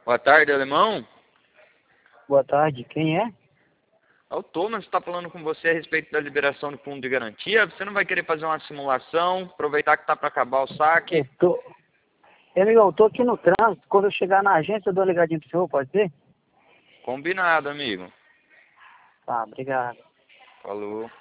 Boa tarde, alemão. Boa tarde, quem é? É o Thomas está falando com você a respeito da liberação do fundo de garantia. Você não vai querer fazer uma simulação, aproveitar que está para acabar o saque? Eu tô. Eu tô aqui no trânsito. Quando eu chegar na agência, eu dou uma ligadinha pro senhor, pode ser? Combinado, amigo. Tá, obrigado. Falou.